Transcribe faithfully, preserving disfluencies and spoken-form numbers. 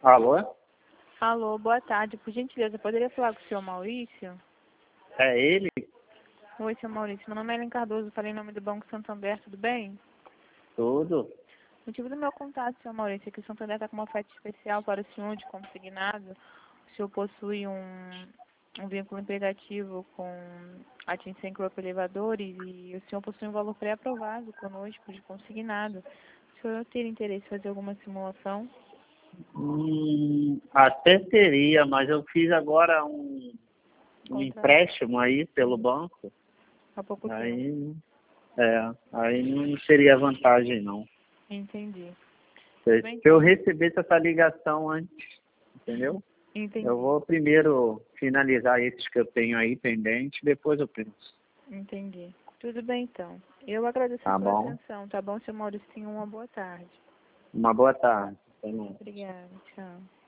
Alô? Alô, boa tarde. Por gentileza, poderia falar com o senhor Maurício? É ele? Oi, senhor Maurício. Meu nome é Ellen Cardoso, falei em nome do Banco Santander, tudo bem? Tudo? O motivo do meu contato, senhor Maurício, é que o Santander está com uma oferta especial para o senhor de consignado. O senhor possui um, um vínculo empregadativo com a Tencent Group Elevadores e o senhor possui um valor pré-aprovado conosco de consignado. O senhor teria interesse em fazer alguma simulação? Hum, até teria, mas eu fiz agora um, um Contra... empréstimo aí pelo banco. Há pouco tempo. Aí, é, aí não seria vantagem não. Entendi. Se, Bem, se eu recebesse essa ligação antes, entendeu? entendi. Eu vou primeiro finalizar esses que eu tenho aí pendente, depois eu penso. Entendi. Tudo bem, então. Eu agradeço Tá a sua bom? atenção, tá bom, senhor Maurício? Tenha uma boa tarde. Uma boa tarde. Até mais. Obrigada. Tchau.